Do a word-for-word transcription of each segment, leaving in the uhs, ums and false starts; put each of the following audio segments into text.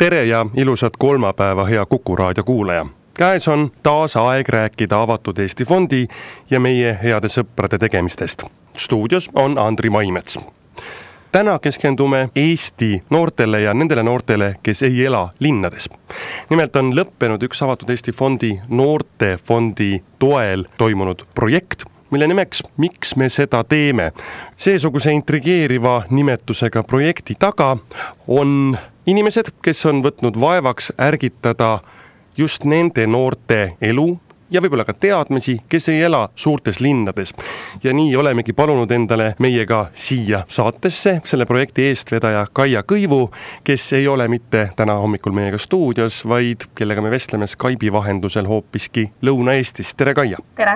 Tere ja ilusat kolmapäeva, hea Kuku raadio kuulaja. Käes on taas aeg rääkida Avatud Eesti Fondi ja meie heade sõprade tegemistest. Stuudios on Andri Maimets. Täna keskendume Eesti noortele ja nendele noortele, kes ei ela linnades. Nimelt on lõppenud üks Avatud Eesti Fondi noortefondi toel toimunud projekt, mille nimeks Miks me seda teeme. Seesuguse intrigeeriva nimetusega projekti taga on inimesed, kes on võtnud vaevaks ärgitada just nende noorte elu ja võib-olla ka teadmisi, kes ei ela suurtes linnades. Ja nii olemegi palunud endale meiega siia saatesse selle projekti eestvedaja Kaia Kõivu, kes ei ole mitte täna hommikul meiega stuudios, vaid kellega me vestleme Skype'i vahendusel hoopiski Lõuna-Eestis. Tere, Kaia! Tere!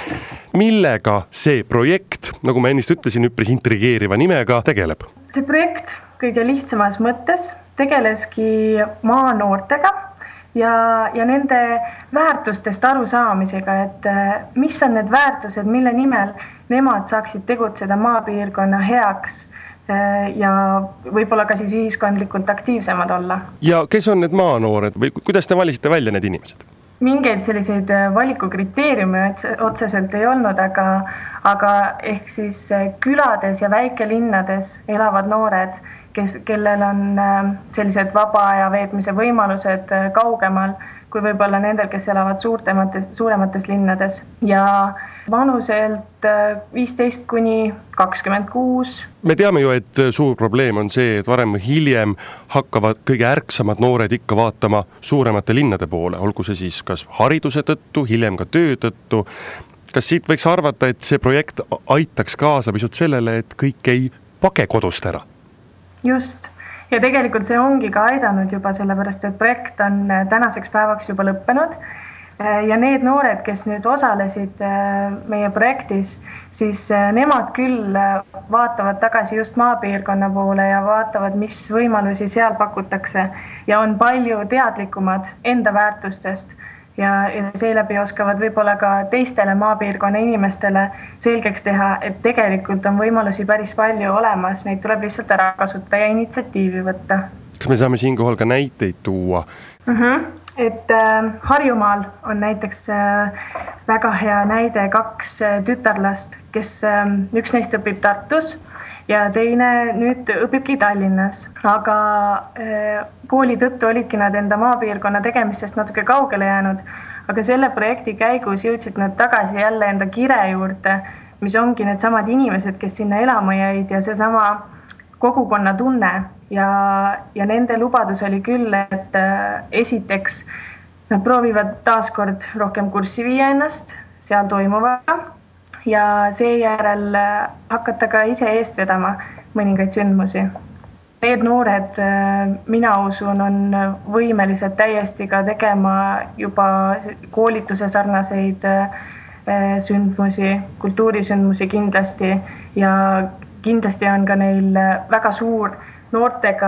Millega see projekt, nagu ma ennist ütlesin, üpris intrigeeriva nimega, tegeleb? See projekt kõige lihtsamas mõttes tegeleski maanoortega ja, ja nende väärtustest arusaamisega, et mis on need väärtused, mille nimel nemad saaksid tegutseda maapiirkonna heaks ja võib-olla ka siis ühiskondlikult aktiivsemad olla. Ja kes on need maanoored või kuidas te valisite välja need inimesed? Mingeid selliseid valikukriteeriume otseselt ei olnud, aga, aga ehk siis külades ja väikelinnades elavad noored, kes, kellel on sellised vaba aja veetmise võimalused kaugemal kui võib-olla nendel, kes elavad suurtemates, suuremates linnades ja vanuselt viisteist kuni kakskümmend kuus. Me teame ju, et suur probleem on see, et varem või hiljem hakkavad kõige ärksamad noored ikka vaatama suuremate linnade poole, olgu see siis kas hariduse tõttu, hiljem ka töö tõttu. Kas siit võiks arvata, et see projekt aitaks kaasa pisut sellele, et kõik ei pake kodust ära? Just. Ja tegelikult see ongi ka aidanud juba sellepärast, et projekt on tänaseks päevaks juba lõppenud. Ja need noored, kes nüüd osalesid meie projektis, siis nemad küll vaatavad tagasi just maapiirkonna poole ja vaatavad, mis võimalusi seal pakutakse ja on palju teadlikumad enda väärtustest ja, ja seeläbi oskavad võib-olla ka teistele maapiirkonna inimestele selgeks teha, et tegelikult on võimalusi päris palju olemas, neid tuleb lihtsalt ära kasutada ja initsiatiivi võtta. Kas me saame siinkohal ka näiteid tuua? Uh-huh. Et äh, Harjumaal on näiteks äh, väga hea näide kaks äh, tütarlast, kes äh, üks neist õpib Tartus ja teine nüüd õpibki Tallinnas. Aga äh, kooli tõttu olidki nad enda maapiirkonna tegemistest natuke kaugele jäänud, aga selle projekti käigus jõudsid nad tagasi jälle enda kire juurde, mis ongi need samad inimesed, kes sinna elama jäid ja see sama kogukonna tunne. Ja, ja nende lubadus oli küll, et äh, esiteks nad proovivad taaskord rohkem kurssi viia ennast seal toimuvaga ja seejärel äh, hakata ka ise eest vedama mõningaid sündmusi. Need noored, äh, mina usun, on võimelised täiesti ka tegema juba koolituse sarnaseid äh, sündmusi, kultuurisündmusi kindlasti ja kindlasti on ka neil väga suur noortega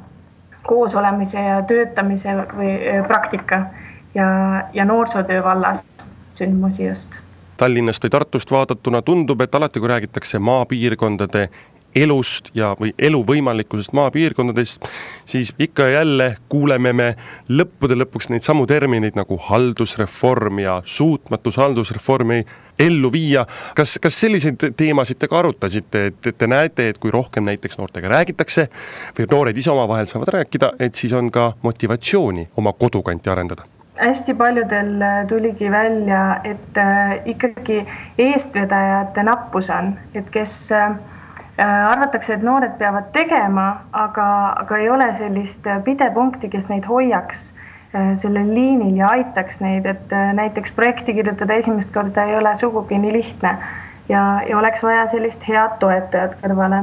koos olemise ja töötamise või praktika ja, ja noorsootöö vallas sündmusi just. Tallinnast või Tartust vaadatuna tundub, et alati kui räägitakse maapiirkondade elust ja või elu võimalikkusest maapiirkondadest, siis ikka jälle kuuleme me lõppude lõpuks neid samu termineid nagu haldusreform ja suutmatus haldusreformi ellu viia. Kas, kas selliseid teemasid te ka arutasite, et, et te näete, et kui rohkem näiteks noortega räägitakse või noored ise oma vahel saavad rääkida, et siis on ka motivatsiooni oma kodukanti arendada? Hästi paljudel tuligi välja, et ikkagi eestvedajate nappus on, et kes arvatakse, et noored peavad tegema, aga, aga ei ole sellist pidepunkti, kes neid hoiaks sellel liinil ja aitaks neid, et näiteks projekti kirjutada esimest korda ei ole sugugi nii lihtne ja, ja oleks vaja sellist head toetajat kõrvale.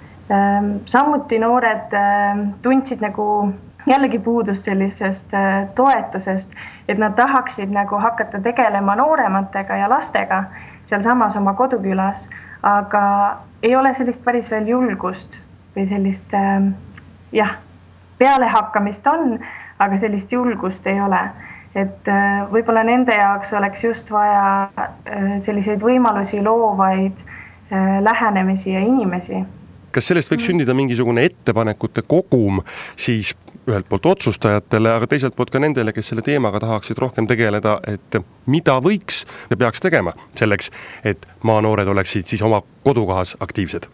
Samuti noored tundsid nagu jällegi puudust sellisest toetusest, et nad tahaksid nagu hakata tegelema noorematega ja lastega seal samas oma kodukülas, aga ei ole sellist päris veel julgust või sellist äh, jah, pealehakkamist on, aga sellist julgust ei ole. Et äh, võib-olla nende jaoks oleks just vaja äh, selliseid võimalusi loovaid äh, lähenemisi ja inimesi. Kas sellest võiks sündida mingisugune ettepanekute kogum siis ühelt poolt otsustajatele, aga teiselt poolt ka nendele, kes selle teemaga tahaksid rohkem tegeleda, et mida võiks ja peaks tegema selleks, et maanoored oleksid siis oma kodukohas aktiivsed?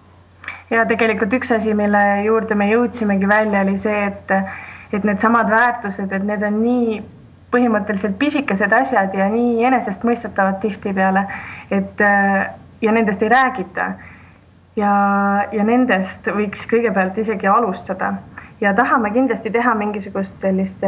Ja tegelikult üks asi, mille juurde me jõudsimegi välja, oli see, et, et need samad väärtused, et need on nii põhimõtteliselt pisikesed asjad ja nii enesest mõistetavad tihti peale, et ja nendest ei räägita. Ja, ja nendest võiks kõigepealt isegi alustada. Ja tahame kindlasti teha mingisugust sellist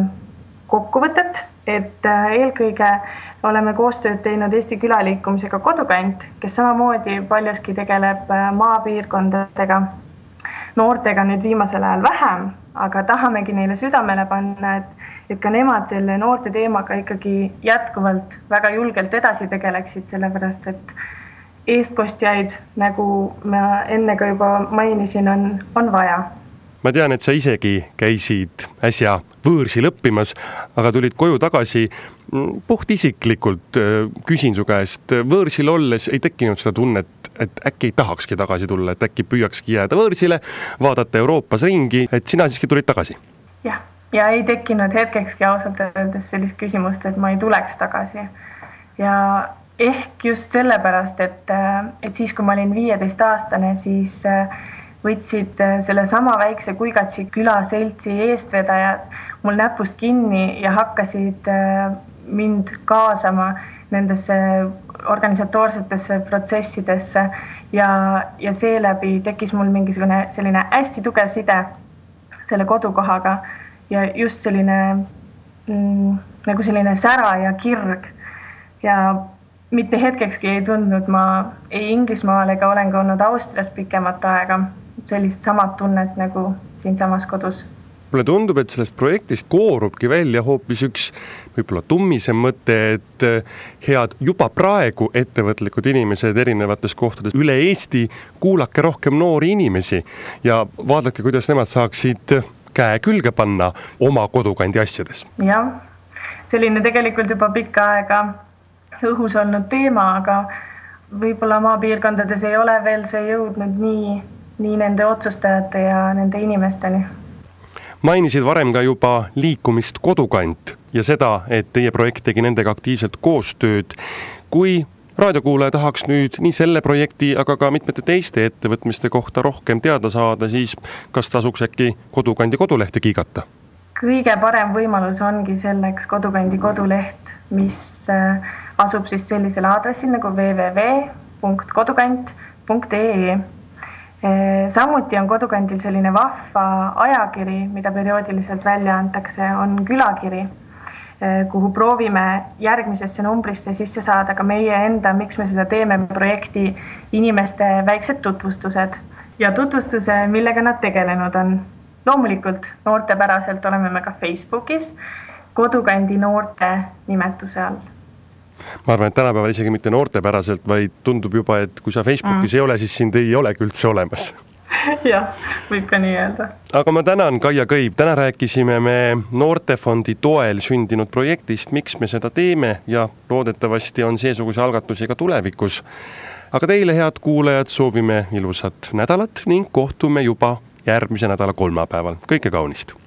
kokkuvõtet, et eelkõige oleme koostööd teinud Eesti külaliikumisega Kodukant, kes samamoodi paljuski tegeleb maapiirkondadega, noortega nüüd viimasel ajal vähem, aga tahamegi neile südamele panna, et, et ka nemad selle noorte teemaga ikkagi jätkuvalt väga julgelt edasi tegeleksid, sellepärast et eestkostjaid, nagu ma enne ka juba mainisin, on, on vaja. Ma tean, et sa isegi käisid äsja võõrsil õppimas, aga tulid koju tagasi. Puht isiklikult küsin su käest, võõrsil olles ei tekkinud seda tunnet, et äkki ei tahakski tagasi tulla, et äkki püüakski jääda võõrsile, vaadata Euroopas ringi, et sina siiski tulid tagasi? Jah, ja ei tekkinud hetkekski ausalt öeldes sellist küsimust, et ma ei tuleks tagasi. Ja ehk just sellepärast, et, et siis kui ma olin viieteist aastane, siis võtsid selle sama väikse Kuigatsi külaseltsi eestvedajad mul näpust kinni ja hakkasid mind kaasama nendesse organisatoorsetesse protsessidesse ja, ja seeläbi tekkis mul mingisugune selline hästi tugev side selle kodukohaga ja just selline mm, nagu selline sära ja kirg ja mitte hetkekski ei tundnud ma ei Inglismaal ega olen ka olnud Austrias pikemat aega sellist samad tunnet nagu siin samas kodus. Mulle tundub, et sellest projektist koorubki välja hoopis üks võib-olla tummisem mõte, et head juba praegu ettevõtlikud inimesed erinevates kohtades üle Eesti kuulake rohkem noori inimesi ja vaadake, kuidas nemad saaksid käe külge panna oma kodukandi asjades. Jah, selline tegelikult juba pikka aega õhus olnud teema, aga võib-olla maapiirkondades ei ole veel see jõudnud nii, nii nende otsustajate ja nende inimesteni. Mainisid varem ka juba liikumist Kodukant ja seda, et teie projekt tegi nendega aktiivselt koostööd. Kui raadiokuulaja tahaks nüüd nii selle projekti, aga ka mitmete teiste ettevõtmiste kohta rohkem teada saada, siis kas tasuks äkki Kodukandi kodulehte kiigata? Kõige parem võimalus ongi selleks Kodukandi koduleht, mis asub siis sellisel aadressil nagu w w w punkt kodukant punkt e e. Samuti on Kodukandil selline vahva ajakiri, mida perioodiliselt välja antakse, on külakiri, kuhu proovime järgmisesse numbrisse sisse saada ka meie enda, miks me seda teeme projekti inimeste väiksed tutvustused ja tutvustuse, millega nad tegelenud on. Loomulikult noortepäraselt oleme me ka Facebookis Kodukandi noorte nimetuse all. Ma arvan, et tänapäeval isegi mitte noortepäraselt, vaid tundub juba, et kui sa Facebookis mm. ei ole, siis sind ei olegi üldse olemas. Jah, võib ka nii öelda. Aga ma tänan, Kaia Kõiv. Täna rääkisime me Noortefondi toel sündinud projektist, miks me seda teeme ja loodetavasti on seesuguse algatusi ka tulevikus. Aga teile, head kuulajad, soovime ilusat nädalat ning kohtume juba järgmise nädala kolmapäeval. Kõike kaunist!